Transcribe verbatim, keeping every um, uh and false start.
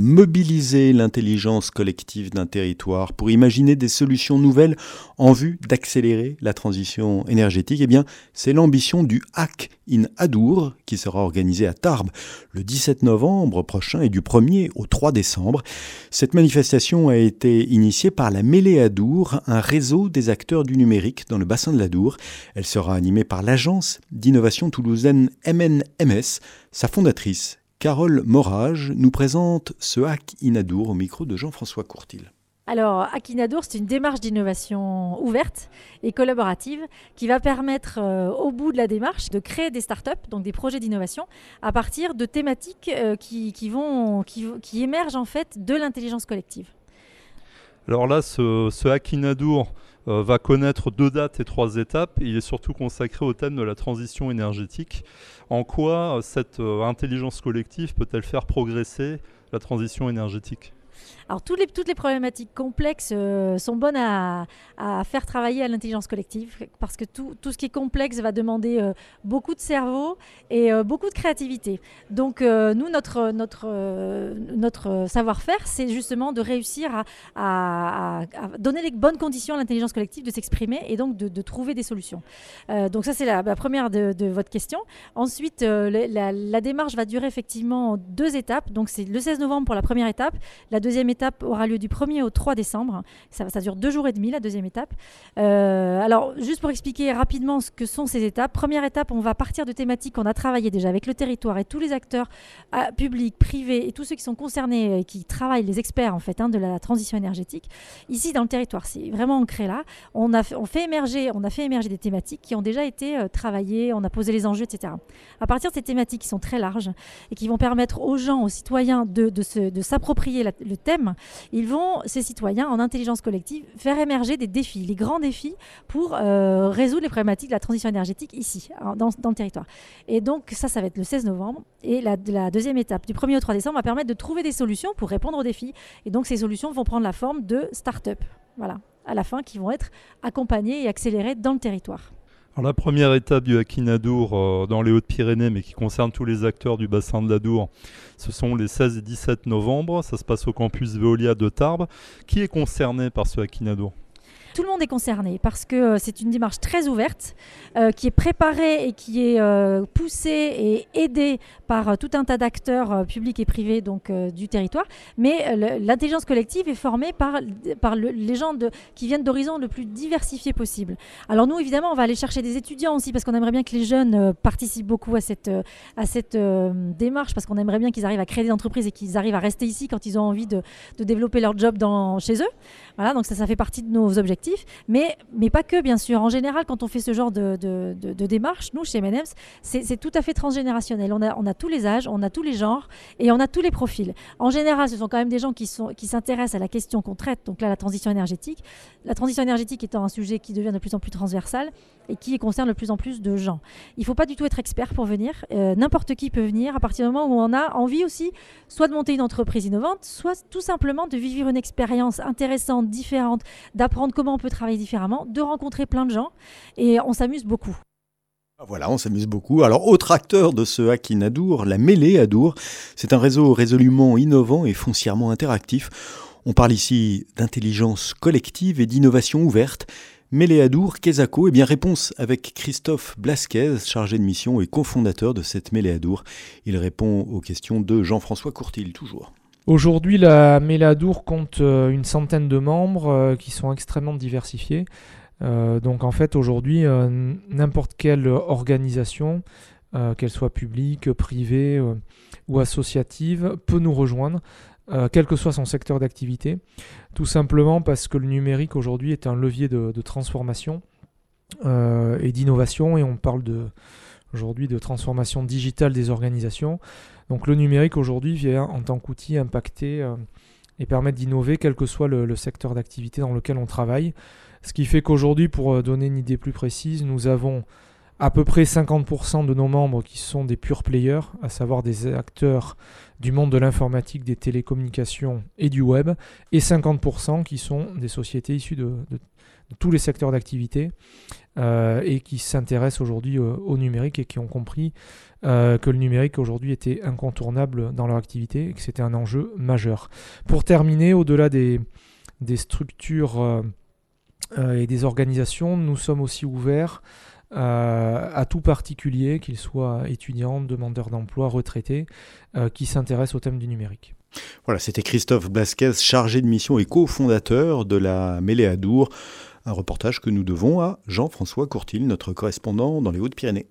mobiliser l'intelligence collective d'un territoire pour imaginer des solutions nouvelles en vue d'accélérer la transition énergétique. Eh bien, c'est l'ambition du Hack in Adour qui sera organisé à Tarbes le dix-sept novembre prochain et du premier au trois décembre. Cette manifestation a été initiée par la Mêlée Adour, un réseau des acteurs du numérique dans le bassin de l'Adour. Elle sera animée par l'agence d'innovation toulousaine M N M S. Sa fondatrice, Carole Morage, nous présente ce Hack in Adour au micro de Jean-François Courtil. Alors, Hack in Adour, c'est une démarche d'innovation ouverte et collaborative qui va permettre, euh, au bout de la démarche, de créer des startups, donc des projets d'innovation, à partir de thématiques euh, qui, qui, vont, qui, qui émergent en fait de l'intelligence collective. Alors là, ce, ce Hack in Adour euh, va connaître deux dates et trois étapes. Il est surtout consacré au thème de la transition énergétique. En quoi cette euh, intelligence collective peut-elle faire progresser la transition énergétique ? Alors, toutes les, toutes les problématiques complexes euh, sont bonnes à, à faire travailler à l'intelligence collective parce que tout, tout ce qui est complexe va demander euh, beaucoup de cerveau et euh, beaucoup de créativité. Donc, euh, nous, notre, notre, euh, notre savoir-faire, c'est justement de réussir à, à, à donner les bonnes conditions à l'intelligence collective de s'exprimer et donc de, de trouver des solutions. Euh, donc, ça, c'est la, la première de, de votre question. Ensuite, euh, la, la démarche va durer effectivement deux étapes. Donc, c'est le seize novembre pour la première étape. La deuxième étape aura lieu du premier au trois décembre. Ça, ça dure deux jours et demi, la deuxième étape. Euh, alors, juste pour expliquer rapidement ce que sont ces étapes. Première étape, on va partir de thématiques qu'on a travaillées déjà avec le territoire et tous les acteurs euh, publics, privés et tous ceux qui sont concernés et qui travaillent, les experts en fait, hein, de la transition énergétique. Ici, dans le territoire, c'est vraiment ancré là. On a, on fait émerger, on a fait émerger des thématiques qui ont déjà été euh, travaillées, on a posé les enjeux, et cetera. À partir de ces thématiques qui sont très larges et qui vont permettre aux gens, aux citoyens de, de, se, de s'approprier la, le thème, ils vont, ces citoyens, en intelligence collective, faire émerger des défis, les grands défis pour euh, résoudre les problématiques de la transition énergétique ici, hein, dans, dans le territoire. Et donc ça, ça va être le seize novembre. Et la, la deuxième étape, du premier au trois décembre, va permettre de trouver des solutions pour répondre aux défis. Et donc ces solutions vont prendre la forme de start-up, voilà, à la fin, qui vont être accompagnées et accélérées dans le territoire. Alors la première étape du Hack in Adour euh, dans les Hautes-Pyrénées, mais qui concerne tous les acteurs du bassin de l'Adour, ce sont les seize et dix-sept novembre. Ça se passe au campus Veolia de Tarbes. Qui est concerné par ce Hack in Adour ? Tout le monde est concerné parce que euh, c'est une démarche très ouverte euh, qui est préparée et qui est euh, poussée et aidée par euh, tout un tas d'acteurs euh, publics et privés donc, euh, du territoire. Mais euh, l'intelligence collective est formée par, par le, les gens de, qui viennent d'horizons le plus diversifiés possible. Alors nous, évidemment, on va aller chercher des étudiants aussi parce qu'on aimerait bien que les jeunes euh, participent beaucoup à cette, euh, à cette euh, démarche parce qu'on aimerait bien qu'ils arrivent à créer des entreprises et qu'ils arrivent à rester ici quand ils ont envie de, de développer leur job dans, chez eux. Voilà, donc ça, ça fait partie de nos objectifs. Mais, mais pas que, bien sûr. En général, quand on fait ce genre de, de, de, de démarche, nous, chez M N M S, c'est, c'est tout à fait transgénérationnel. On a, on a tous les âges, on a tous les genres et on a tous les profils. En général, ce sont quand même des gens qui, sont, qui s'intéressent à la question qu'on traite, donc là, la transition énergétique. La transition énergétique étant un sujet qui devient de plus en plus transversal et qui concerne de plus en plus de gens. Il ne faut pas du tout être expert pour venir. Euh, n'importe qui peut venir à partir du moment où on a envie aussi soit de monter une entreprise innovante, soit tout simplement de vivre une expérience intéressante, différente, d'apprendre comment on peut travailler différemment, de rencontrer plein de gens et on s'amuse beaucoup. Voilà, on s'amuse beaucoup. Alors, autre acteur de ce Hack in Adour, la Mêlée Adour, c'est un réseau résolument innovant et foncièrement interactif. On parle ici d'intelligence collective et d'innovation ouverte. Mêlée Adour, Quesaco, eh bien réponse avec Christophe Blasquez, chargé de mission et cofondateur de cette Mêlée Adour. Il répond aux questions de Jean-François Courtil, toujours. Aujourd'hui, la Mêlée Adour compte une centaine de membres euh, qui sont extrêmement diversifiés. Euh, donc en fait, aujourd'hui, euh, n'importe quelle organisation, euh, qu'elle soit publique, privée euh, ou associative, peut nous rejoindre, euh, quel que soit son secteur d'activité. Tout simplement parce que le numérique aujourd'hui est un levier de, de transformation euh, et d'innovation, et on parle de, aujourd'hui de transformation digitale des organisations. Donc le numérique aujourd'hui vient en tant qu'outil impacter euh, et permettre d'innover quel que soit le, le secteur d'activité dans lequel on travaille. Ce qui fait qu'aujourd'hui, pour donner une idée plus précise, nous avons à peu près cinquante pour cent de nos membres qui sont des pure players, à savoir des acteurs du monde de l'informatique, des télécommunications et du web, et cinquante pour cent qui sont des sociétés issues de, de, de tous les secteurs d'activité euh, et qui s'intéressent aujourd'hui euh, au numérique et qui ont compris euh, que le numérique aujourd'hui était incontournable dans leur activité et que c'était un enjeu majeur. Pour terminer, au-delà des, des structures euh, euh, et des organisations, nous sommes aussi ouverts Euh, à tout particulier, qu'il soit étudiant, demandeur d'emploi, retraité, euh, qui s'intéresse au thème du numérique. Voilà, c'était Christophe Blasquez, chargé de mission et cofondateur de la Mêlée Adour, un reportage que nous devons à Jean-François Courtil, notre correspondant dans les Hautes-Pyrénées.